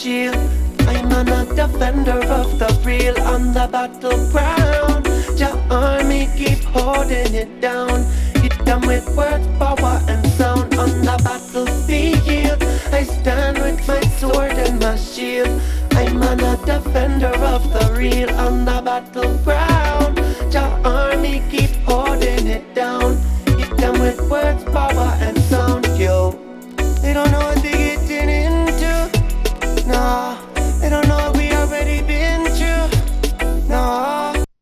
shield. I'm a defender of the real on the battleground. Your army keep holding it down. Hit them with words,